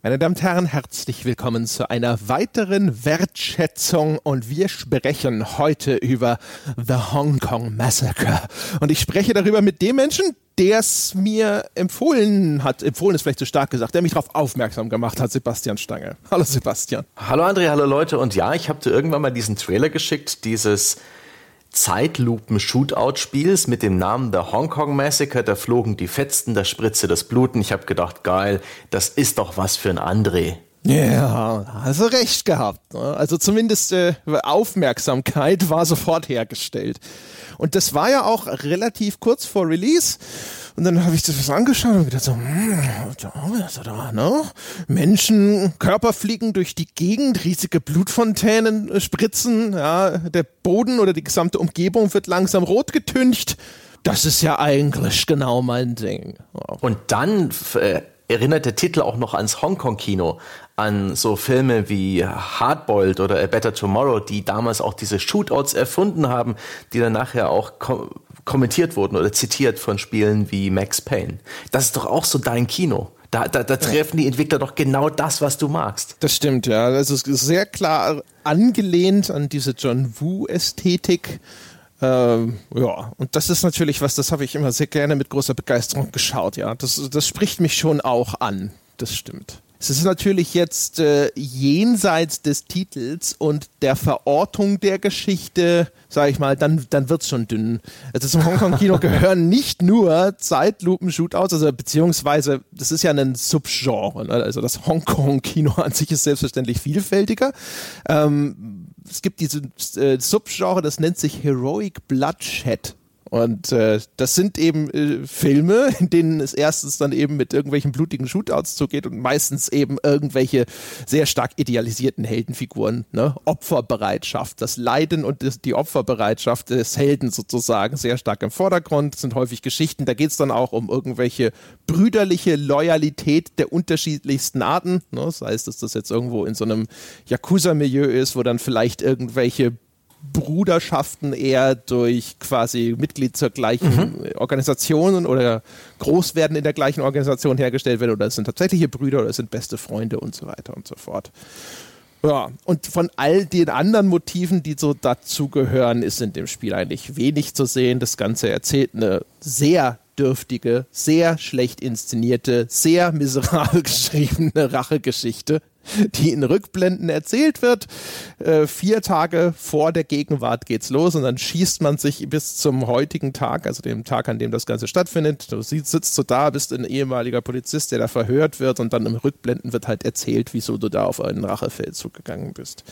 Meine Damen und Herren, herzlich willkommen zu einer weiteren Wertschätzung und wir sprechen heute über The Hong Kong Massacre. Und ich spreche darüber mit dem Menschen, der es mir empfohlen ist vielleicht zu stark gesagt, der mich darauf aufmerksam gemacht hat, Sebastian Stange. Hallo Sebastian. Hallo André, hallo Leute und ja, ich habe dir irgendwann mal diesen Trailer geschickt, dieses Zeitlupen-Shootout-Spiels mit dem Namen The Hong Kong Massacre, da flogen die Fetzen, da spritzte das Blut und ich habe gedacht, geil, das ist doch was für ein André. Ja, also recht gehabt. Also zumindest Aufmerksamkeit war sofort hergestellt. Und das war ja auch relativ kurz vor Release. Und dann habe ich das angeschaut und gedacht so, Menschen, Körper fliegen durch die Gegend, riesige Blutfontänen spritzen, ja, der Boden oder die gesamte Umgebung wird langsam rot getüncht. Das ist ja eigentlich genau mein Ding. Wow. Und dann erinnert der Titel auch noch ans Hongkong-Kino, an so Filme wie Hardboiled oder A Better Tomorrow, die damals auch diese Shootouts erfunden haben, die dann nachher auch kommentiert wurden oder zitiert von Spielen wie Max Payne. Das ist doch auch so dein Kino. Da treffen die Entwickler doch genau das, was du magst. Das stimmt, ja. Also es ist sehr klar angelehnt an diese John Woo-Ästhetik. Und das ist natürlich was, das habe ich immer sehr gerne mit großer Begeisterung geschaut, ja. Das spricht mich schon auch an, das stimmt. Es ist natürlich jetzt jenseits des Titels und der Verortung der Geschichte, sage ich mal, dann wird's schon dünn. Also zum Hongkong-Kino gehören nicht nur Zeitlupen-Shootouts, also beziehungsweise, das ist ja ein Subgenre, ne? Also das Hongkong-Kino an sich ist selbstverständlich vielfältiger. Es gibt diese Subgenre, das nennt sich Heroic Bloodshed. Und das sind eben Filme, in denen es erstens dann eben mit irgendwelchen blutigen Shootouts zugeht und meistens eben irgendwelche sehr stark idealisierten Heldenfiguren, ne? Opferbereitschaft, das Leiden und die Opferbereitschaft des Helden sozusagen sehr stark im Vordergrund. Das sind häufig Geschichten, da geht es dann auch um irgendwelche brüderliche Loyalität der unterschiedlichsten Arten, ne? Sei es, dass das jetzt irgendwo in so einem Yakuza-Milieu ist, wo dann vielleicht irgendwelche Bruderschaften eher durch quasi Mitglied zur gleichen Organisation oder Großwerden in der gleichen Organisation hergestellt werden oder es sind tatsächliche Brüder oder es sind beste Freunde und so weiter und so fort. Ja, und von all den anderen Motiven, die so dazugehören, ist in dem Spiel eigentlich wenig zu sehen. Das Ganze erzählt eine sehr dürftige, sehr schlecht inszenierte, sehr miserabel geschriebene Rachegeschichte, die in Rückblenden erzählt wird. 4 Tage vor der Gegenwart geht's los und dann schießt man sich bis zum heutigen Tag, also dem Tag, an dem das Ganze stattfindet. Du sitzt so da, bist ein ehemaliger Polizist, der da verhört wird und dann im Rückblenden wird halt erzählt, wieso du da auf einen Rachefeldzug gegangen bist.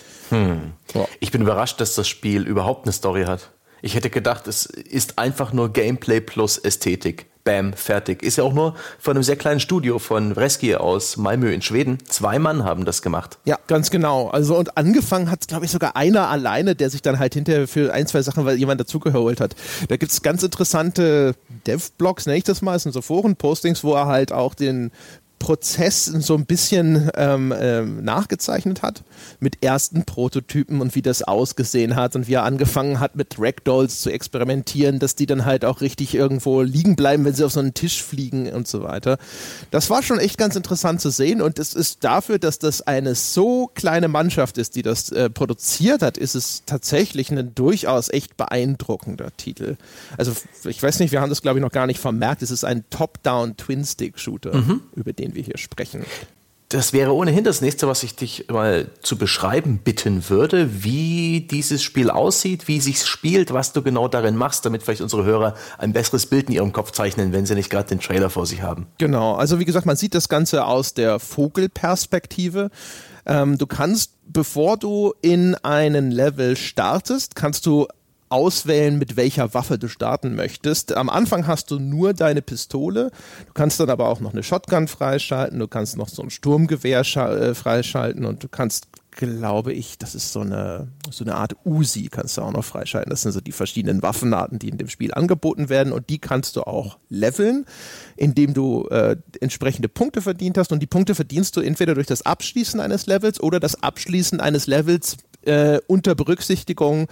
Ja. Ich bin überrascht, dass das Spiel überhaupt eine Story hat. Ich hätte gedacht, es ist einfach nur Gameplay plus Ästhetik. Bam, fertig. Ist ja auch nur von einem sehr kleinen Studio von Vreski aus Malmö in Schweden. 2 Mann haben das gemacht. Ja, ganz genau. Also und angefangen hat, glaube ich, sogar einer alleine, der sich dann halt hinterher für 1, 2 Sachen, weil jemand dazugeholt hat. Da gibt es ganz interessante Dev-Blogs, nenne ich das mal, das sind so Foren-Postings, wo er halt auch den Prozess so ein bisschen nachgezeichnet hat mit ersten Prototypen und wie das ausgesehen hat und wie er angefangen hat mit Ragdolls zu experimentieren, dass die dann halt auch richtig irgendwo liegen bleiben, wenn sie auf so einen Tisch fliegen und so weiter. Das war schon echt ganz interessant zu sehen und es ist dafür, dass das eine so kleine Mannschaft ist, die das produziert hat, ist es tatsächlich ein durchaus echt beeindruckender Titel. Also ich weiß nicht, wir haben das glaube ich noch gar nicht vermerkt, es ist ein Top-Down-Twin-Stick-Shooter, über den wir hier sprechen. Das wäre ohnehin das nächste, was ich dich mal zu beschreiben bitten würde, wie dieses Spiel aussieht, wie sich's spielt, was du genau darin machst, damit vielleicht unsere Hörer ein besseres Bild in ihrem Kopf zeichnen, wenn sie nicht gerade den Trailer vor sich haben. Genau, also wie gesagt, man sieht das Ganze aus der Vogelperspektive. Du kannst, bevor du in einen Level startest, kannst du auswählen, mit welcher Waffe du starten möchtest. Am Anfang hast du nur deine Pistole, du kannst dann aber auch noch eine Shotgun freischalten, du kannst noch so ein Sturmgewehr freischalten und du kannst, glaube ich, das ist so eine Art Uzi, kannst du auch noch freischalten. Das sind so die verschiedenen Waffenarten, die in dem Spiel angeboten werden und die kannst du auch leveln, indem du entsprechende Punkte verdient hast und die Punkte verdienst du entweder durch das Abschließen eines Levels oder das Abschließen eines Levels unter Berücksichtigung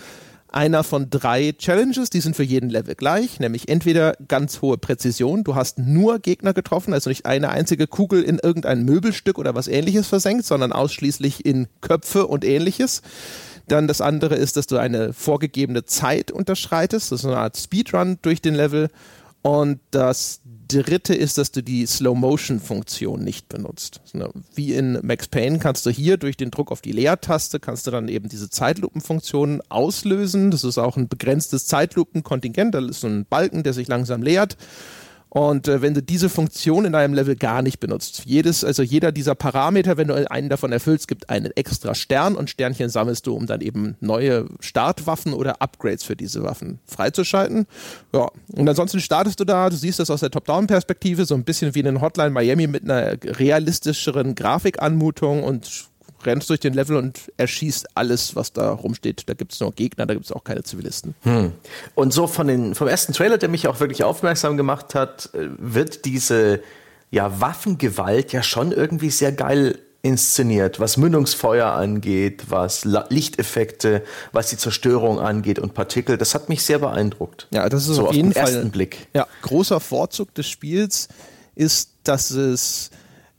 einer von 3 Challenges, die sind für jeden Level gleich, nämlich entweder ganz hohe Präzision, du hast nur Gegner getroffen, also nicht eine einzige Kugel in irgendein Möbelstück oder was ähnliches versenkt, sondern ausschließlich in Köpfe und ähnliches. Dann das andere ist, dass du eine vorgegebene Zeit unterschreitest, das ist eine Art Speedrun durch den Level. Und das dritte ist, dass du die Slow-Motion-Funktion nicht benutzt. Wie in Max Payne kannst du hier durch den Druck auf die Leertaste, kannst du dann eben diese Zeitlupenfunktion auslösen. Das ist auch ein begrenztes Zeitlupenkontingent, da ist so ein Balken, der sich langsam leert. Und wenn du diese Funktion in deinem Level gar nicht benutzt, jeder dieser Parameter, wenn du einen davon erfüllst, gibt einen extra Stern und Sternchen sammelst du, um dann eben neue Startwaffen oder Upgrades für diese Waffen freizuschalten. Ja, und ansonsten startest du da, du siehst das aus der Top-Down-Perspektive, so ein bisschen wie in Hotline Miami mit einer realistischeren Grafikanmutung und rennst durch den Level und erschießt alles, was da rumsteht. Da gibt es nur Gegner, da gibt es auch keine Zivilisten. Und so vom ersten Trailer, der mich auch wirklich aufmerksam gemacht hat, wird diese Waffengewalt ja schon irgendwie sehr geil inszeniert, was Mündungsfeuer angeht, was Lichteffekte, was die Zerstörung angeht und Partikel. Das hat mich sehr beeindruckt. Ja, das ist so auf jeden Fall ersten Blick. Ja, großer Vorzug des Spiels ist, dass es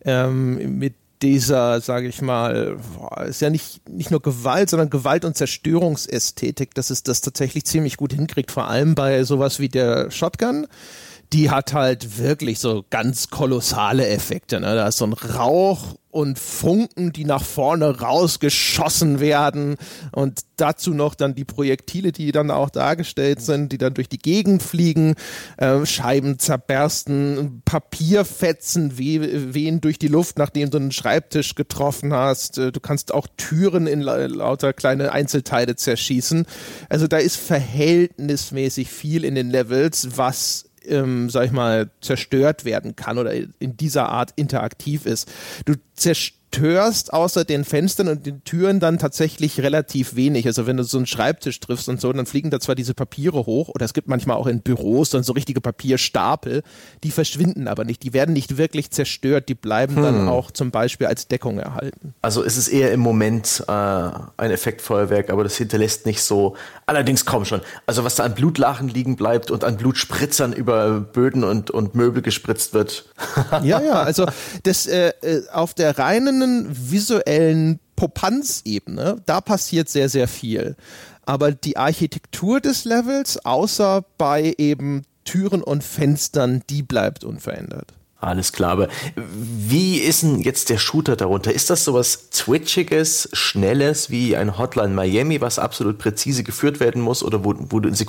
mit dieser, sage ich mal, ist ja nicht nur Gewalt, sondern Gewalt- und Zerstörungsästhetik, dass es das tatsächlich ziemlich gut hinkriegt, vor allem bei sowas wie der Shotgun. Die hat halt wirklich so ganz kolossale Effekte, ne? Da ist so ein Rauch und Funken, die nach vorne rausgeschossen werden und dazu noch dann die Projektile, die dann auch dargestellt sind, die dann durch die Gegend fliegen, Scheiben zerbersten, Papierfetzen wehen durch die Luft, nachdem du einen Schreibtisch getroffen hast. Du kannst auch Türen in lauter kleine Einzelteile zerschießen. Also da ist verhältnismäßig viel in den Levels, was sag ich mal, zerstört werden kann oder in dieser Art interaktiv ist. Du zerstörst außer den Fenstern und den Türen dann tatsächlich relativ wenig. Also wenn du so einen Schreibtisch triffst und so, dann fliegen da zwar diese Papiere hoch oder es gibt manchmal auch in Büros dann so richtige Papierstapel, die verschwinden aber nicht. Die werden nicht wirklich zerstört, die bleiben dann auch zum Beispiel als Deckung erhalten. Also ist es eher im Moment ein Effektfeuerwerk, aber das hinterlässt nicht so, allerdings komm schon, also was da an Blutlachen liegen bleibt und an Blutspritzern über Böden und Möbel gespritzt wird. Ja, also das auf der reinen visuellen Popanzebene, da passiert sehr, sehr viel. Aber die Architektur des Levels, außer bei eben Türen und Fenstern, die bleibt unverändert. Alles klar, aber wie ist denn jetzt der Shooter darunter? Ist das sowas Twitchiges, Schnelles wie ein Hotline Miami, was absolut präzise geführt werden muss oder wo du in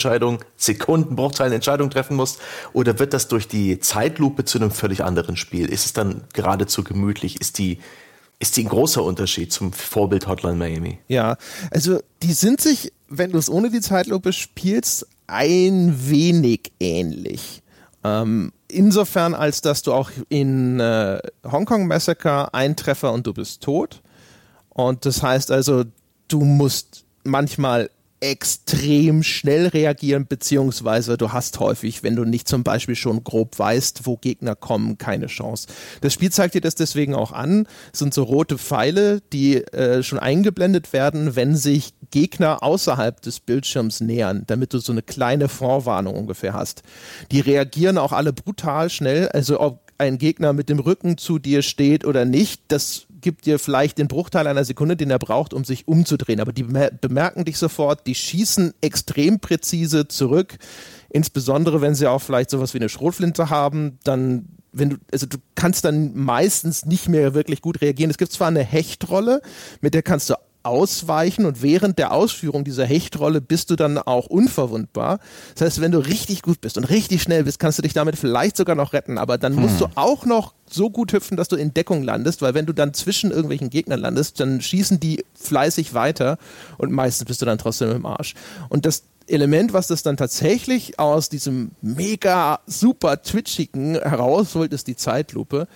Sekundenbruchteilen Entscheidungen treffen musst? Oder wird das durch die Zeitlupe zu einem völlig anderen Spiel? Ist es dann geradezu gemütlich? Ist die ein großer Unterschied zum Vorbild Hotline Miami? Ja, also die sind sich, wenn du es ohne die Zeitlupe spielst, ein wenig ähnlich. Insofern, als dass du auch in Hong Kong Massacre ein Treffer und du bist tot. Und das heißt also, du musst manchmal extrem schnell reagieren, beziehungsweise du hast häufig, wenn du nicht zum Beispiel schon grob weißt, wo Gegner kommen, keine Chance. Das Spiel zeigt dir das deswegen auch an. Es sind so rote Pfeile, die schon eingeblendet werden, wenn sich Gegner außerhalb des Bildschirms nähern, damit du so eine kleine Vorwarnung ungefähr hast. Die reagieren auch alle brutal schnell, also ob ein Gegner mit dem Rücken zu dir steht oder nicht, das gibt dir vielleicht den Bruchteil einer Sekunde, den er braucht, um sich umzudrehen. Aber die bemerken dich sofort, die schießen extrem präzise zurück, insbesondere wenn sie auch vielleicht sowas wie eine Schrotflinte haben, dann du kannst dann meistens nicht mehr wirklich gut reagieren. Es gibt zwar eine Hechtrolle, mit der kannst du ausweichen und während der Ausführung dieser Hechtrolle bist du dann auch unverwundbar. Das heißt, wenn du richtig gut bist und richtig schnell bist, kannst du dich damit vielleicht sogar noch retten, aber dann musst du auch noch so gut hüpfen, dass du in Deckung landest, weil wenn du dann zwischen irgendwelchen Gegnern landest, dann schießen die fleißig weiter und meistens bist du dann trotzdem im Arsch. Und das Element, was das dann tatsächlich aus diesem mega super twitchigen herausholt, ist die Zeitlupe.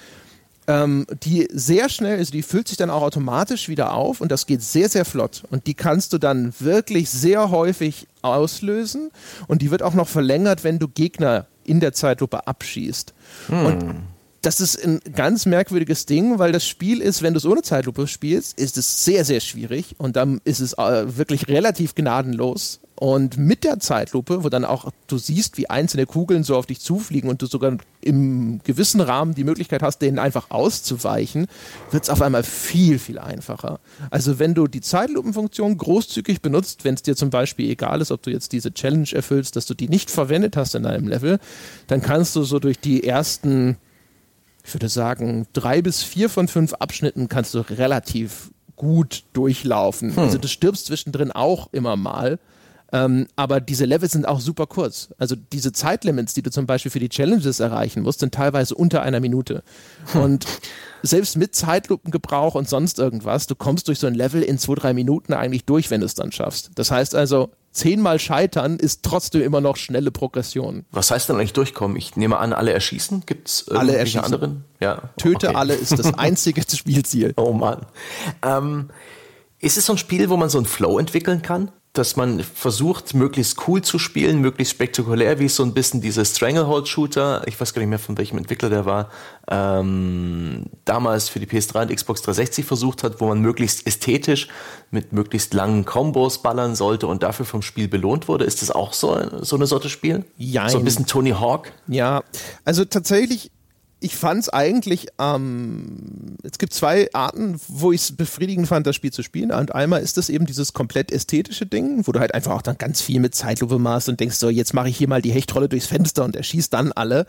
Die sehr schnell, also die füllt sich dann auch automatisch wieder auf und das geht sehr, sehr flott. Und die kannst du dann wirklich sehr häufig auslösen und die wird auch noch verlängert, wenn du Gegner in der Zeitlupe abschießt. Und das ist ein ganz merkwürdiges Ding, weil das Spiel ist, wenn du es ohne Zeitlupe spielst, ist es sehr, sehr schwierig und dann ist es wirklich relativ gnadenlos. Und mit der Zeitlupe, wo dann auch du siehst, wie einzelne Kugeln so auf dich zufliegen und du sogar im gewissen Rahmen die Möglichkeit hast, denen einfach auszuweichen, wird es auf einmal viel, viel einfacher. Also wenn du die Zeitlupenfunktion großzügig benutzt, wenn es dir zum Beispiel egal ist, ob du jetzt diese Challenge erfüllst, dass du die nicht verwendet hast in deinem Level, dann kannst du so durch die ersten, ich würde sagen, 3 bis 4 von 5 Abschnitten kannst du relativ gut durchlaufen. Also du stirbst zwischendrin auch immer mal. Aber diese Levels sind auch super kurz. Also diese Zeitlimits, die du zum Beispiel für die Challenges erreichen musst, sind teilweise unter einer Minute. Und selbst mit Zeitlupengebrauch und sonst irgendwas, du kommst durch so ein Level in 2-3 Minuten eigentlich durch, wenn du es dann schaffst. Das heißt also, 10-mal scheitern ist trotzdem immer noch schnelle Progression. Was heißt denn eigentlich durchkommen? Ich nehme an, alle erschießen? Gibt es irgendwelche anderen? Ja. Töte alle ist das einzige Spielziel. Oh Mann. Ist es so ein Spiel, wo man so einen Flow entwickeln kann? Dass man versucht, möglichst cool zu spielen, möglichst spektakulär, wie so ein bisschen diese Stranglehold-Shooter, ich weiß gar nicht mehr, von welchem Entwickler der war, damals für die PS3 und Xbox 360 versucht hat, wo man möglichst ästhetisch mit möglichst langen Kombos ballern sollte und dafür vom Spiel belohnt wurde. Ist das auch so eine Sorte Spiel? Jein. So ein bisschen Tony Hawk? Ja, also tatsächlich, ich fand es eigentlich, es gibt 2 Arten, wo ich es befriedigend fand, das Spiel zu spielen. Und einmal ist das eben dieses komplett ästhetische Ding, wo du halt einfach auch dann ganz viel mit Zeitlupe machst und denkst so, jetzt mache ich hier mal die Hechtrolle durchs Fenster und erschießt dann alle.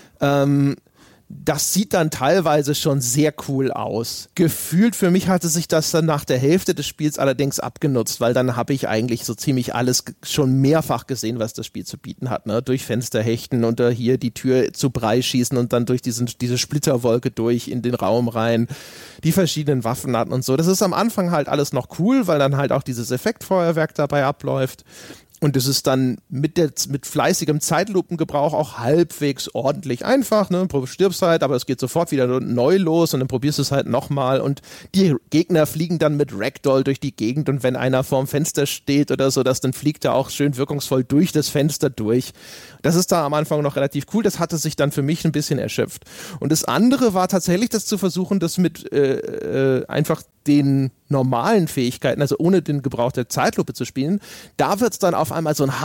Das sieht dann teilweise schon sehr cool aus. Gefühlt für mich hatte sich das dann nach der Hälfte des Spiels allerdings abgenutzt, weil dann habe ich eigentlich so ziemlich alles schon mehrfach gesehen, was das Spiel zu bieten hat. Ne? Durch Fenster hechten und hier die Tür zu Brei schießen und dann durch diese Splitterwolke durch in den Raum rein, die verschiedenen Waffen hatten und so. Das ist am Anfang halt alles noch cool, weil dann halt auch dieses Effektfeuerwerk dabei abläuft. Und es ist dann mit fleißigem Zeitlupengebrauch auch halbwegs ordentlich einfach, ne? Du stirbst halt, aber es geht sofort wieder neu los und dann probierst du es halt nochmal und die Gegner fliegen dann mit Ragdoll durch die Gegend und wenn einer vorm Fenster steht oder so, dann fliegt er auch schön wirkungsvoll durch das Fenster durch. Das ist da am Anfang noch relativ cool, das hatte sich dann für mich ein bisschen erschöpft. Und das andere war tatsächlich, das zu versuchen, das mit einfach den normalen Fähigkeiten, also ohne den Gebrauch der Zeitlupe zu spielen, da wird es dann auf einmal so ein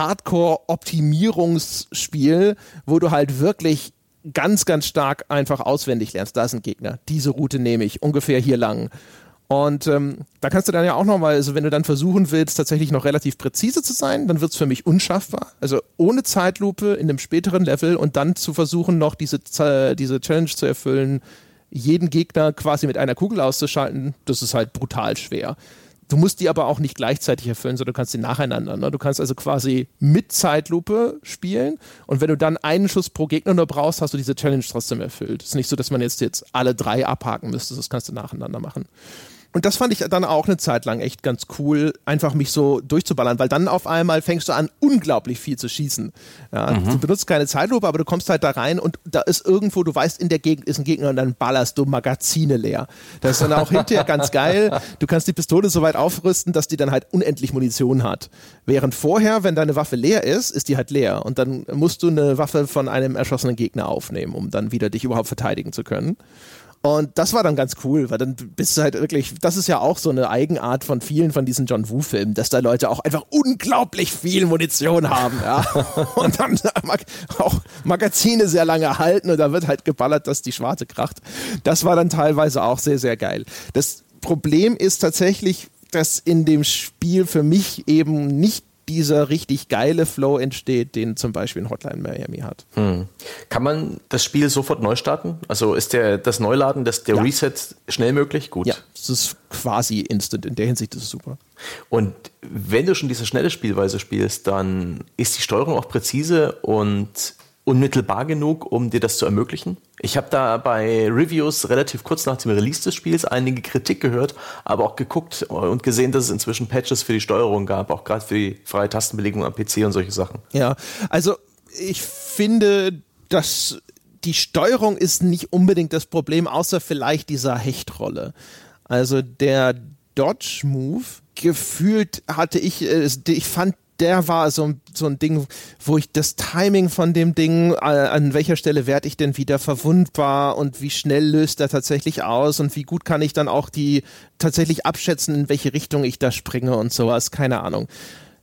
Hardcore-Optimierungsspiel, wo du halt wirklich ganz, ganz stark einfach auswendig lernst. Da ist ein Gegner, diese Route nehme ich, ungefähr hier lang. Und da kannst du dann ja auch nochmal, also wenn du dann versuchen willst, tatsächlich noch relativ präzise zu sein, dann wird es für mich unschaffbar. Also ohne Zeitlupe in einem späteren Level und dann zu versuchen, noch diese Challenge zu erfüllen, jeden Gegner quasi mit einer Kugel auszuschalten, das ist halt brutal schwer. Du musst die aber auch nicht gleichzeitig erfüllen, sondern du kannst die nacheinander. Ne? Du kannst also quasi mit Zeitlupe spielen und wenn du dann einen Schuss pro Gegner nur brauchst, hast du diese Challenge trotzdem erfüllt. Es ist nicht so, dass man jetzt alle 3 abhaken müsste, das kannst du nacheinander machen. Und das fand ich dann auch eine Zeit lang echt ganz cool, einfach mich so durchzuballern, weil dann auf einmal fängst du an, unglaublich viel zu schießen. Ja, du benutzt keine Zeitlupe, aber du kommst halt da rein und da ist irgendwo, du weißt, in der Gegend ist ein Gegner und dann ballerst du Magazine leer. Das ist dann auch hinterher ganz geil. Du kannst die Pistole so weit aufrüsten, dass die dann halt unendlich Munition hat. Während vorher, wenn deine Waffe leer ist die halt leer und dann musst du eine Waffe von einem erschossenen Gegner aufnehmen, um dann wieder dich überhaupt verteidigen zu können. Und das war dann ganz cool, weil dann bist du halt wirklich, das ist ja auch so eine Eigenart von vielen von diesen John Woo-Filmen, dass da Leute auch einfach unglaublich viel Munition haben, ja. Und dann auch Magazine sehr lange halten und da wird halt geballert, dass die Schwarte kracht. Das war dann teilweise auch sehr, sehr geil. Das Problem ist tatsächlich, dass in dem Spiel für mich eben nicht dieser richtig geile Flow entsteht, den zum Beispiel in Hotline Miami hat. Kann man das Spiel sofort neu starten? Also ist das Neuladen, der Reset schnell möglich? Gut. Ja, es ist quasi instant. In der Hinsicht ist es super. Und wenn du schon diese schnelle Spielweise spielst, dann ist die Steuerung auch präzise und unmittelbar genug, um dir das zu ermöglichen? Ich habe da bei Reviews relativ kurz nach dem Release des Spiels einige Kritik gehört, aber auch geguckt und gesehen, dass es inzwischen Patches für die Steuerung gab, auch gerade für die freie Tastenbelegung am PC und solche Sachen. Ja, also ich finde, dass die Steuerung ist nicht unbedingt das Problem, außer vielleicht dieser Hechtrolle. Also der Dodge-Move, gefühlt hatte ich fand, der war so ein Ding, wo ich das Timing von dem Ding, an welcher Stelle werde ich denn wieder verwundbar und wie schnell löst er tatsächlich aus und wie gut kann ich dann auch die tatsächlich abschätzen, in welche Richtung ich da springe und sowas, keine Ahnung.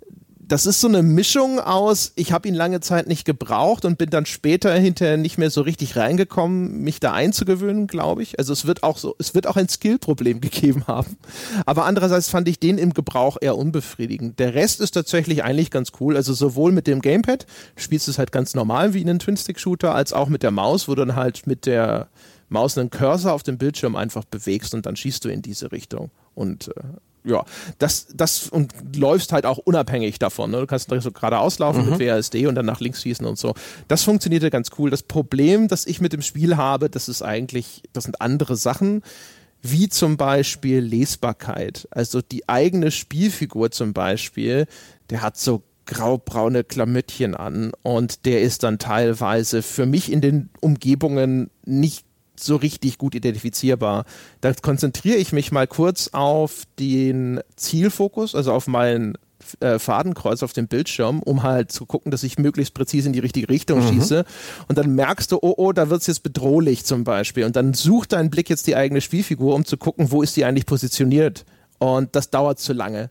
das ist so eine Mischung aus, ich habe ihn lange Zeit nicht gebraucht und bin dann später hinterher nicht mehr so richtig reingekommen, mich da einzugewöhnen, glaube ich. Also es wird auch ein Skillproblem gegeben haben. Aber andererseits fand ich den im Gebrauch eher unbefriedigend. Der Rest ist tatsächlich eigentlich ganz cool. Also sowohl mit dem Gamepad, spielst du es halt ganz normal wie in einem Twin-Stick-Shooter, als auch mit der Maus, wo du dann halt mit der Maus einen Cursor auf dem Bildschirm einfach bewegst und dann schießt du in diese Richtung. Und ja, das und läufst halt auch unabhängig davon. Ne? Du kannst so geradeaus laufen mit WASD und dann nach links schießen und so. Das funktionierte ganz cool. Das Problem, das ich mit dem Spiel habe, das sind andere Sachen, wie zum Beispiel Lesbarkeit. Also die eigene Spielfigur zum Beispiel, der hat so graubraune Klamöttchen an und der ist dann teilweise für mich in den Umgebungen nicht so richtig gut identifizierbar. Da konzentriere ich mich mal kurz auf den Zielfokus, also auf meinen Fadenkreuz auf dem Bildschirm, um halt zu gucken, dass ich möglichst präzise in die richtige Richtung schieße. Und dann merkst du, oh, da wird es jetzt bedrohlich zum Beispiel. Und dann sucht dein Blick jetzt die eigene Spielfigur, um zu gucken, wo ist die eigentlich positioniert. Und das dauert zu lange.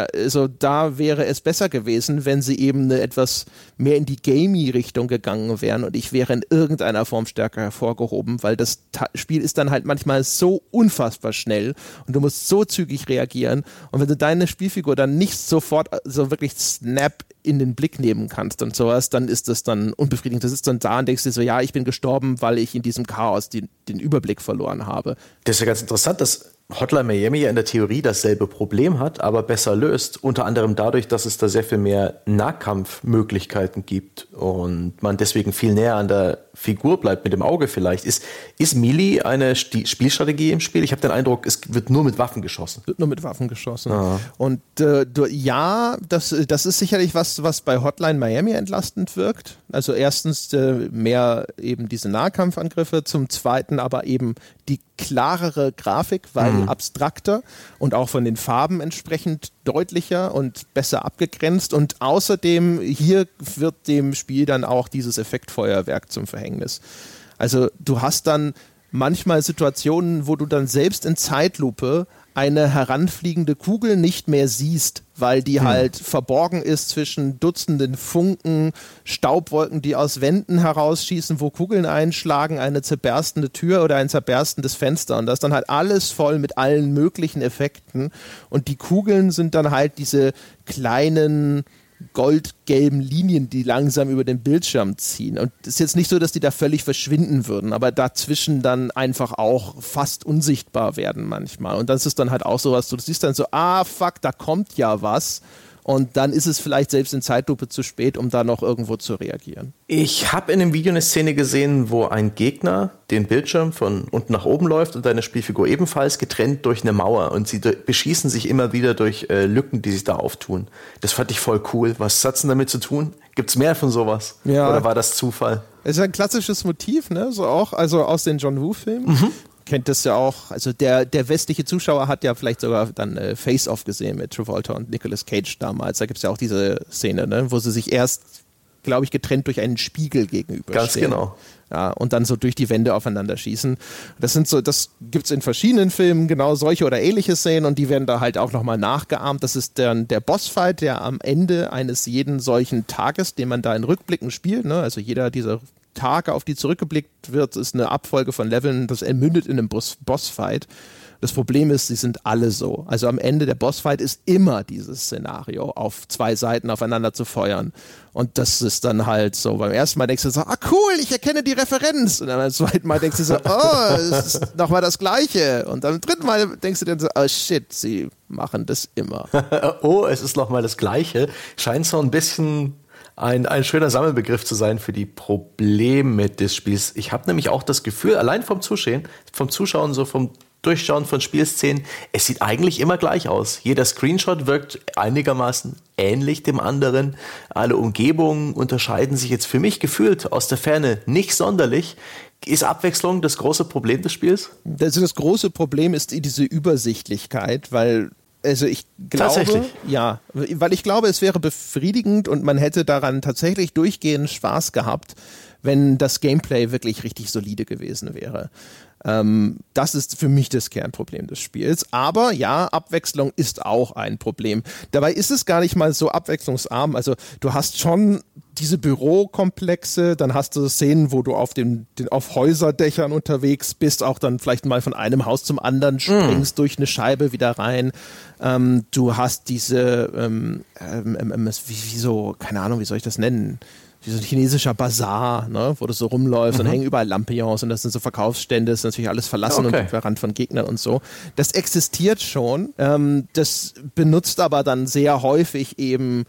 Da wäre es besser gewesen, wenn sie eben etwas mehr in die Gamey-Richtung gegangen wären und ich wäre in irgendeiner Form stärker hervorgehoben, weil das Spiel ist dann halt manchmal so unfassbar schnell und du musst so zügig reagieren. Und wenn du deine Spielfigur dann nicht sofort so wirklich snap in den Blick nehmen kannst und sowas, dann ist das dann unbefriedigend. Du sitzt dann da und denkst dir so, ja, ich bin gestorben, weil ich in diesem Chaos den Überblick verloren habe. Das ist ja ganz interessant, dass Hotline Miami ja in der Theorie dasselbe Problem hat, aber besser löst. Unter anderem dadurch, dass es da sehr viel mehr Nahkampfmöglichkeiten gibt und man deswegen viel näher an der Figur bleibt, mit dem Auge vielleicht. Ist Melee eine Spielstrategie im Spiel? Ich habe den Eindruck, es wird nur mit Waffen geschossen. Wird nur mit Waffen geschossen. Ah. Und das ist sicherlich was bei Hotline Miami entlastend wirkt. Also erstens mehr eben diese Nahkampfangriffe, zum Zweiten aber eben die klarere Grafik, weil abstrakter und auch von den Farben entsprechend deutlicher und besser abgegrenzt. Und außerdem hier wird dem Spiel dann auch dieses Effektfeuerwerk zum Verhängnis. Also du hast dann manchmal Situationen, wo du dann selbst in Zeitlupe eine heranfliegende Kugel nicht mehr siehst, weil die halt verborgen ist zwischen Dutzenden Funken, Staubwolken, die aus Wänden herausschießen, wo Kugeln einschlagen, eine zerberstende Tür oder ein zerberstendes Fenster. Und das ist dann halt alles voll mit allen möglichen Effekten. Und die Kugeln sind dann halt diese kleinen goldgelben Linien, die langsam über den Bildschirm ziehen. Und es ist jetzt nicht so, dass die da völlig verschwinden würden, aber dazwischen dann einfach auch fast unsichtbar werden manchmal. Und das ist dann halt auch sowas, du siehst dann so, fuck, da kommt ja was. Und dann ist es vielleicht selbst in Zeitlupe zu spät, um da noch irgendwo zu reagieren. Ich habe in dem Video eine Szene gesehen, wo ein Gegner den Bildschirm von unten nach oben läuft und deine Spielfigur ebenfalls getrennt durch eine Mauer. Und sie beschießen sich immer wieder durch Lücken, die sich da auftun. Das fand ich voll cool. Was hat's denn damit zu tun? Gibt's mehr von sowas? Ja. Oder war das Zufall? Es ist ein klassisches Motiv, ne? So auch, also aus den John Woo-Filmen. Kennt das ja auch, also der westliche Zuschauer hat ja vielleicht sogar dann Face-Off gesehen mit Travolta und Nicolas Cage damals. Da gibt es ja auch diese Szene, ne, wo sie sich erst, glaube ich, getrennt durch einen Spiegel gegenüberstehen. Ganz genau. Ja, und dann so durch die Wände aufeinander schießen. Das gibt es in verschiedenen Filmen, genau solche oder ähnliche Szenen und die werden da halt auch nochmal nachgeahmt. Das ist dann der Bossfight, der am Ende eines jeden solchen Tages, den man da in Rückblicken spielt, ne, also jeder dieser Tage, auf die zurückgeblickt wird, ist eine Abfolge von Leveln, das mündet in einem Bossfight. Das Problem ist, sie sind alle so. Also am Ende der Bossfight ist immer dieses Szenario, auf zwei Seiten aufeinander zu feuern. Und das ist dann halt so, beim ersten Mal denkst du so, cool, ich erkenne die Referenz. Und dann beim zweiten Mal denkst du so, es ist nochmal das Gleiche. Und dann beim dritten Mal denkst du dann so, shit, sie machen das immer. Es ist nochmal das Gleiche. Scheint so ein bisschen ein schöner Sammelbegriff zu sein für die Probleme des Spiels. Ich habe nämlich auch das Gefühl, allein vom Zuschauen, so vom Durchschauen von Spielszenen, es sieht eigentlich immer gleich aus. Jeder Screenshot wirkt einigermaßen ähnlich dem anderen. Alle Umgebungen unterscheiden sich jetzt für mich gefühlt aus der Ferne nicht sonderlich. Ist Abwechslung das große Problem des Spiels? Also das große Problem ist diese Übersichtlichkeit, weil ich glaube, ja, weil ich glaube, es wäre befriedigend und man hätte daran tatsächlich durchgehend Spaß gehabt, wenn das Gameplay wirklich richtig solide gewesen wäre. Das ist für mich das Kernproblem des Spiels. Aber ja, Abwechslung ist auch ein Problem. Dabei ist es gar nicht mal so abwechslungsarm. Also du hast schon diese Bürokomplexe, dann hast du Szenen, wo du auf auf Häuserdächern unterwegs bist, auch dann vielleicht mal von einem Haus zum anderen springst, durch eine Scheibe wieder rein. Du hast diese, wie so, keine Ahnung, wie soll ich das nennen? Wie so ein chinesischer Bazar, ne, wo du so rumläufst und hängen überall Lampions und das sind so Verkaufsstände, das ist natürlich alles verlassen und verrannt von Gegnern und so. Das existiert schon, das benutzt aber dann sehr häufig eben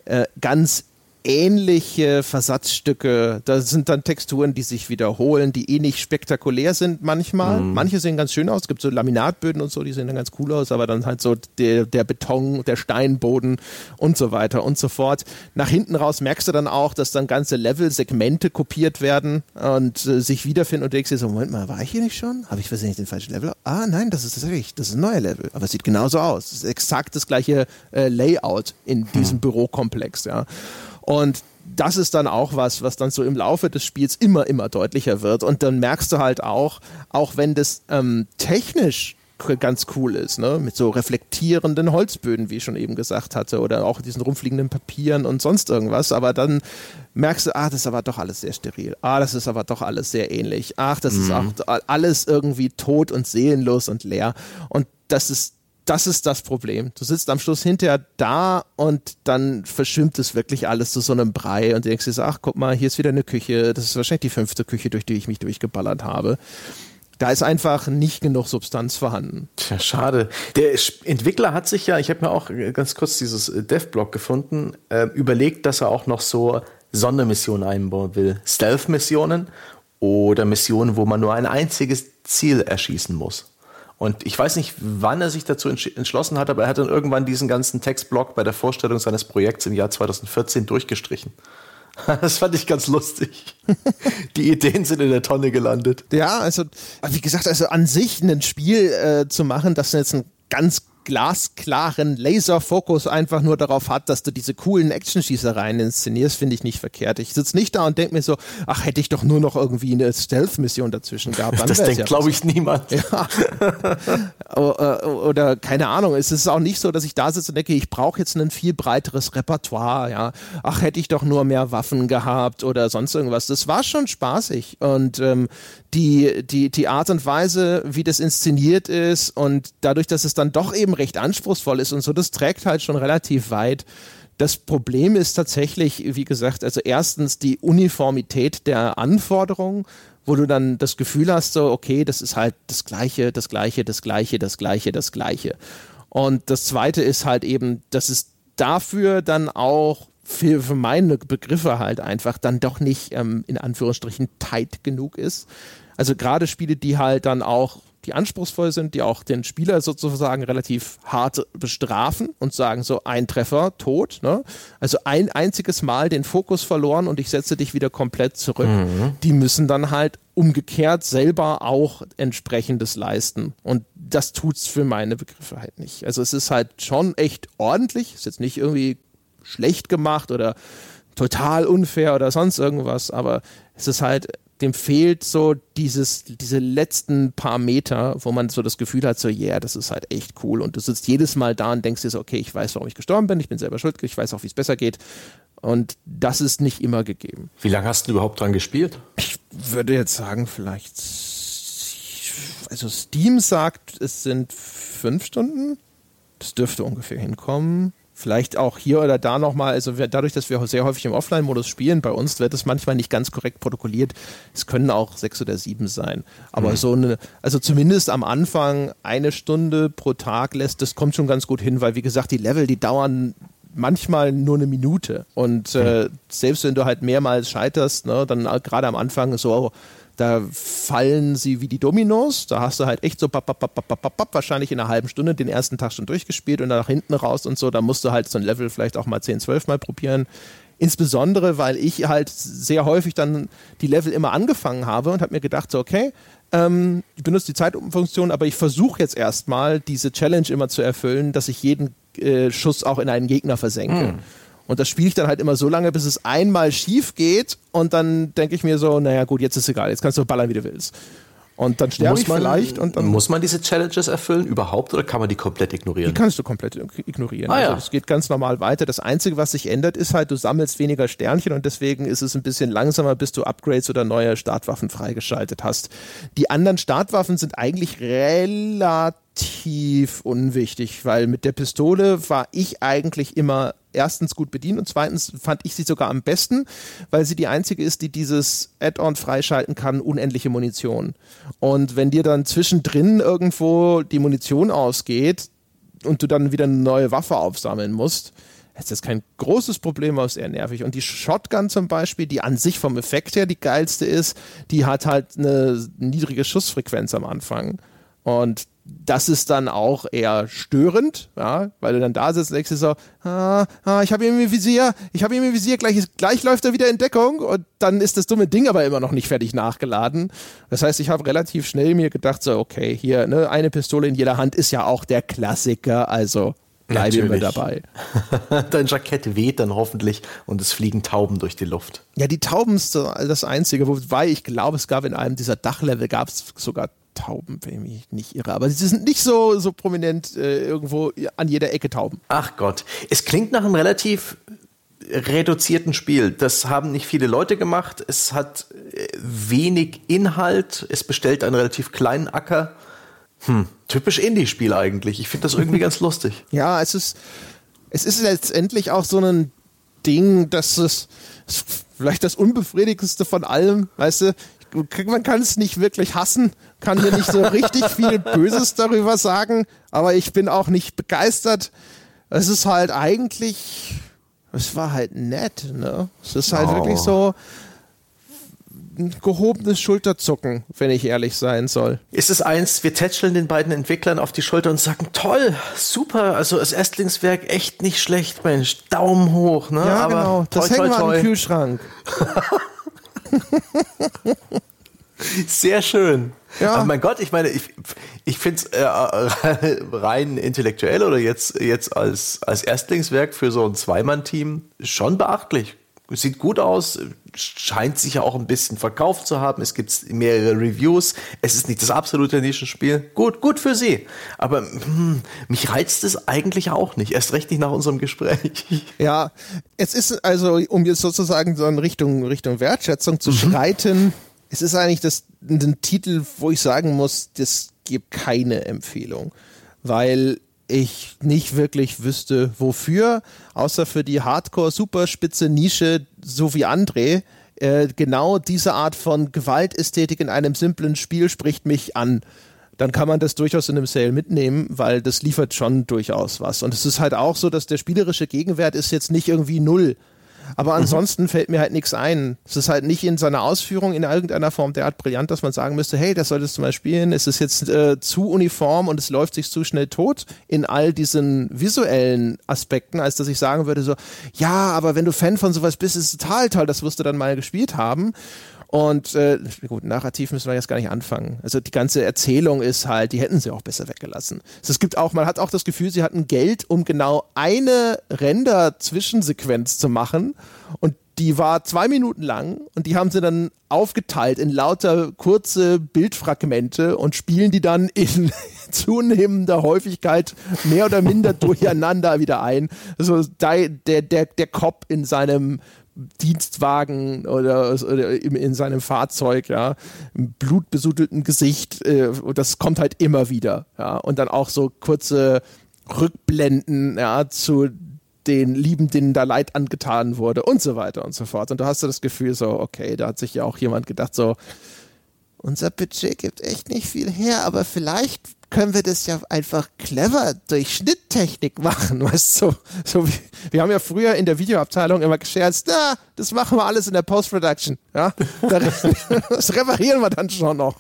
ganz ähnliche Versatzstücke. Da sind dann Texturen, die sich wiederholen, die nicht spektakulär sind manchmal. Manche sehen ganz schön aus. Es gibt so Laminatböden und so, die sehen dann ganz cool aus, aber dann halt so der Beton, der Steinboden und so weiter und so fort. Nach hinten raus merkst du dann auch, dass dann ganze Level-Segmente kopiert werden und sich wiederfinden und denkst dir so, Moment mal, war ich hier nicht schon? Habe ich versehentlich den falschen Level? Ah, nein, das ist ein neuer Level. Aber es sieht genauso aus. Es ist exakt das gleiche Layout in diesem Bürokomplex, ja. Und das ist dann auch was dann so im Laufe des Spiels immer deutlicher wird. Und dann merkst du halt auch wenn das technisch ganz cool ist, ne, mit so reflektierenden Holzböden, wie ich schon eben gesagt hatte, oder auch diesen rumfliegenden Papieren und sonst irgendwas, aber dann merkst du, das ist aber doch alles sehr steril, das ist aber doch alles sehr ähnlich, das ist auch alles irgendwie tot und seelenlos und leer. Und das ist das Problem. Du sitzt am Schluss hinterher da und dann verschwimmt es wirklich alles zu so einem Brei und du denkst dir so, guck mal, hier ist wieder eine Küche, das ist wahrscheinlich die 5. Küche, durch die ich mich durchgeballert habe. Da ist einfach nicht genug Substanz vorhanden. Tja, schade. Der Entwickler hat sich ja, ich habe mir auch ganz kurz dieses Dev-Blog gefunden, überlegt, dass er auch noch so Sondermissionen einbauen will. Stealth-Missionen oder Missionen, wo man nur ein einziges Ziel erschießen muss. Und ich weiß nicht, wann er sich dazu entschlossen hat, aber er hat dann irgendwann diesen ganzen Textblock bei der Vorstellung seines Projekts im Jahr 2014 durchgestrichen. Das fand ich ganz lustig. Die Ideen sind in der Tonne gelandet. Ja, also wie gesagt, an sich ein Spiel zu machen, das jetzt ein ganz glasklaren Laserfokus einfach nur darauf hat, dass du diese coolen Actionschießereien inszenierst, finde ich nicht verkehrt. Ich sitze nicht da und denke mir so, hätte ich doch nur noch irgendwie eine Stealth-Mission dazwischen gehabt. Das denkt, glaube ich, niemand. Ja. Oder keine Ahnung, es ist auch nicht so, dass ich da sitze und denke, ich brauche jetzt ein viel breiteres Repertoire, ja. Hätte ich doch nur mehr Waffen gehabt oder sonst irgendwas. Das war schon spaßig und die Art und Weise, wie das inszeniert ist und dadurch, dass es dann doch eben recht anspruchsvoll ist und so, das trägt halt schon relativ weit. Das Problem ist tatsächlich, wie gesagt, also erstens die Uniformität der Anforderungen, wo du dann das Gefühl hast, so, okay, das ist halt das Gleiche. Und das Zweite ist halt eben, dass es dafür dann auch für meine Begriffe halt einfach dann doch nicht in Anführungsstrichen tight genug ist. Also gerade Spiele, die halt dann auch die anspruchsvoll sind, die auch den Spieler sozusagen relativ hart bestrafen und sagen so, ein Treffer, tot, ne? Also ein einziges Mal den Fokus verloren und ich setze dich wieder komplett zurück. Die müssen dann halt umgekehrt selber auch entsprechendes leisten und das tut's für meine Begriffe halt nicht. Also es ist halt schon echt ordentlich, ist jetzt nicht irgendwie schlecht gemacht oder total unfair oder sonst irgendwas, aber es ist halt, dem fehlt so diese letzten paar Meter, wo man so das Gefühl hat, so, das ist halt echt cool. Und du sitzt jedes Mal da und denkst dir so, okay, ich weiß, warum ich gestorben bin, ich bin selber schuld, ich weiß auch, wie es besser geht. Und das ist nicht immer gegeben. Wie lange hast du überhaupt dran gespielt? Ich würde jetzt sagen, vielleicht, also Steam sagt, es sind 5 Stunden. Das dürfte ungefähr hinkommen. Vielleicht auch hier oder da nochmal, also dadurch, dass wir sehr häufig im Offline-Modus spielen, bei uns wird es manchmal nicht ganz korrekt protokolliert. Es können auch 6 oder 7 sein. Aber also zumindest am Anfang 1 Stunde pro Tag das kommt schon ganz gut hin, weil wie gesagt, die Level, die dauern manchmal nur 1 Minute. Und selbst wenn du halt mehrmals scheiterst, ne, dann gerade am Anfang so, da fallen sie wie die Dominos, da hast du halt echt so wahrscheinlich in einer halben Stunde den ersten Tag schon durchgespielt und dann nach hinten raus und so, da musst du halt so ein Level vielleicht auch mal 10, 12 Mal probieren. Insbesondere, weil ich halt sehr häufig dann die Level immer angefangen habe und habe mir gedacht, so okay, ich benutze die Zeitfunktion, aber ich versuche jetzt erstmal diese Challenge immer zu erfüllen, dass ich jeden Schuss auch in einen Gegner versenke. Und das spiele ich dann halt immer so lange, bis es einmal schief geht und dann denke ich mir so, naja gut, jetzt ist egal, jetzt kannst du ballern, wie du willst. Und dann sterbe ich vielleicht. Und dann muss man diese Challenges erfüllen überhaupt oder kann man die komplett ignorieren? Die kannst du komplett ignorieren. Ah, ja. Also es geht ganz normal weiter. Das Einzige, was sich ändert, ist halt, du sammelst weniger Sternchen und deswegen ist es ein bisschen langsamer, bis du Upgrades oder neue Startwaffen freigeschaltet hast. Die anderen Startwaffen sind eigentlich relativ unwichtig, weil mit der Pistole war ich eigentlich immer erstens gut bedient und zweitens fand ich sie sogar am besten, weil sie die einzige ist, die dieses Add-on freischalten kann, unendliche Munition. Und wenn dir dann zwischendrin irgendwo die Munition ausgeht und du dann wieder eine neue Waffe aufsammeln musst, ist das kein großes Problem, aber ist eher nervig. Und die Shotgun zum Beispiel, die an sich vom Effekt her die geilste ist, die hat halt eine niedrige Schussfrequenz am Anfang. Und das ist dann auch eher störend, ja, weil du dann da sitzt und denkst dir so, ich habe ihn im Visier, gleich läuft er wieder in Deckung und dann ist das dumme Ding aber immer noch nicht fertig nachgeladen. Das heißt, ich habe relativ schnell mir gedacht, so okay, hier, ne, eine Pistole in jeder Hand ist ja auch der Klassiker, also bleibe immer dabei. Dein Jackett weht dann hoffentlich und es fliegen Tauben durch die Luft. Ja, die Tauben ist das Einzige, wobei ich glaube, es gab in einem dieser Dachlevel gab es sogar Tauben, wenn ich mich nicht irre. Aber sie sind nicht so prominent irgendwo an jeder Ecke Tauben. Ach Gott. Es klingt nach einem relativ reduzierten Spiel. Das haben nicht viele Leute gemacht. Es hat wenig Inhalt. Es bestellt einen relativ kleinen Acker. Typisch Indie-Spiel eigentlich. Ich finde das irgendwie ganz lustig. Ja, es ist letztendlich auch so ein Ding, dass es vielleicht das Unbefriedigendste von allem, weißt du, man kann es nicht wirklich hassen, kann hier nicht so richtig viel Böses darüber sagen, aber ich bin auch nicht begeistert. Es ist halt eigentlich, es war halt nett, ne? Es ist halt wirklich so ein gehobenes Schulterzucken, wenn ich ehrlich sein soll. Ist es eins, wir tätscheln den beiden Entwicklern auf die Schulter und sagen, toll, super, also das Erstlingswerk echt nicht schlecht, Mensch, Daumen hoch, ne? Ja, aber genau, das hängen wir an den Kühlschrank. Sehr schön. Ja. Aber mein Gott, ich meine, ich finde es rein intellektuell oder jetzt als Erstlingswerk für so ein Zweimann-Team schon beachtlich. Sieht gut aus, scheint sich ja auch ein bisschen verkauft zu haben. Es gibt mehrere Reviews. Es ist nicht das absolute Nischenspiel. Gut für sie. Aber mich reizt es eigentlich auch nicht. Erst recht nicht nach unserem Gespräch. Ja, es ist also, um jetzt sozusagen so in Richtung Wertschätzung zu schreiten, es ist eigentlich ein Titel, wo ich sagen muss, das gibt keine Empfehlung, weil ich nicht wirklich wüsste, wofür, außer für die Hardcore-Superspitze Nische, so wie André. Genau diese Art von Gewaltästhetik in einem simplen Spiel spricht mich an. Dann kann man das durchaus in einem Sale mitnehmen, weil das liefert schon durchaus was. Und es ist halt auch so, dass der spielerische Gegenwert ist jetzt nicht irgendwie null. Aber ansonsten fällt mir halt nichts ein. Es ist halt nicht in seiner Ausführung in irgendeiner Form derart brillant, dass man sagen müsste, hey, das solltest du mal spielen. Es ist jetzt zu uniform und es läuft sich zu schnell tot in all diesen visuellen Aspekten, als dass ich sagen würde so, ja, aber wenn du Fan von sowas bist, ist es total toll, das wirst du dann mal gespielt haben. Und gut, narrativ müssen wir jetzt gar nicht anfangen. Also die ganze Erzählung ist halt, die hätten sie auch besser weggelassen. Also es gibt auch, man hat auch das Gefühl, sie hatten Geld, um genau eine Render-Zwischensequenz zu machen und die war 2 Minuten lang und die haben sie dann aufgeteilt in lauter kurze Bildfragmente und spielen die dann in zunehmender Häufigkeit mehr oder minder durcheinander wieder ein. Also der Cop in seinem Dienstwagen oder in seinem Fahrzeug, ja, im blutbesudelten Gesicht, das kommt halt immer wieder, ja, und dann auch so kurze Rückblenden, ja, zu den Lieben, denen da Leid angetan wurde und so weiter und so fort. Und du hast so das Gefühl so, okay, da hat sich ja auch jemand gedacht so, unser Budget gibt echt nicht viel her, aber vielleicht können wir das ja einfach clever durch Schnitttechnik machen, weißt du? So wie, wir haben ja früher in der Videoabteilung immer gescherzt, das machen wir alles in der Post-Production, ja? Das reparieren wir dann schon noch.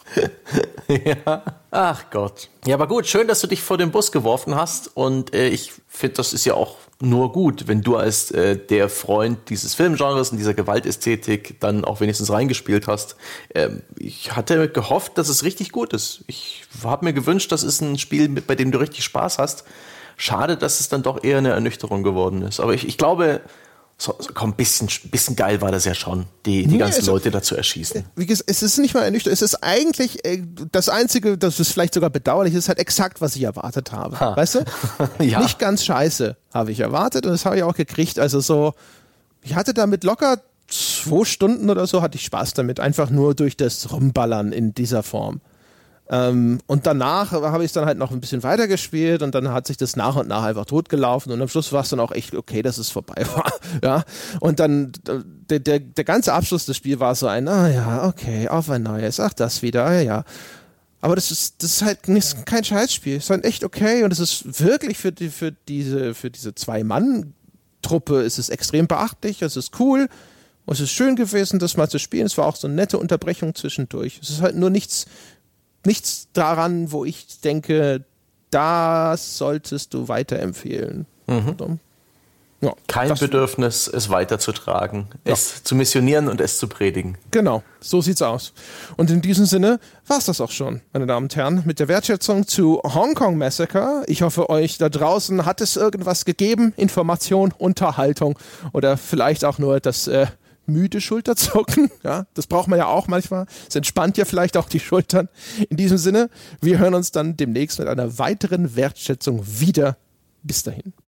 Ja, ach Gott. Ja, aber gut, schön, dass du dich vor den Bus geworfen hast und ich finde, das ist ja auch nur gut, wenn du als der Freund dieses Filmgenres und dieser Gewaltästhetik dann auch wenigstens reingespielt hast. Ich hatte gehofft, dass es richtig gut ist. Ich habe mir gewünscht, das ist ein Spiel, bei dem du richtig Spaß hast. Schade, dass es dann doch eher eine Ernüchterung geworden ist. Aber ich glaube, Komm, bisschen geil war das ja schon, die ganzen Leute da zu erschießen. Wie gesagt, es ist nicht mal ernüchternd, es ist eigentlich das Einzige, das ist vielleicht sogar bedauerlich, ist halt exakt, was ich erwartet habe. Weißt du? Ja. Nicht ganz scheiße habe ich erwartet und das habe ich auch gekriegt. Also so, ich hatte damit locker 2 Stunden oder so, hatte ich Spaß damit, einfach nur durch das Rumballern in dieser Form. Und danach habe ich es dann halt noch ein bisschen weitergespielt und dann hat sich das nach und nach einfach totgelaufen und am Schluss war es dann auch echt okay, dass es vorbei war. Ja? Und dann der ganze Abschluss des Spiels war so ein, okay, auf ein neues, ach das wieder, ja. Aber das ist halt kein Scheißspiel, es ist halt echt okay und es ist wirklich für diese 2-Mann-Truppe ist es extrem beachtlich, es ist cool. Und es ist schön gewesen, das mal zu spielen. Es war auch so eine nette Unterbrechung zwischendurch. Es ist halt nur nichts daran, wo ich denke, das solltest du weiterempfehlen. Ja, kein Bedürfnis, es weiterzutragen, es zu missionieren und es zu predigen. Genau, so sieht's aus. Und in diesem Sinne war's das auch schon, meine Damen und Herren, mit der Wertschätzung zu Hong Kong Massacre. Ich hoffe, euch da draußen hat es irgendwas gegeben, Information, Unterhaltung oder vielleicht auch nur das müde Schulterzucken, ja, das braucht man ja auch manchmal. Es entspannt ja vielleicht auch die Schultern. In diesem Sinne, wir hören uns dann demnächst mit einer weiteren Wertschätzung wieder. Bis dahin.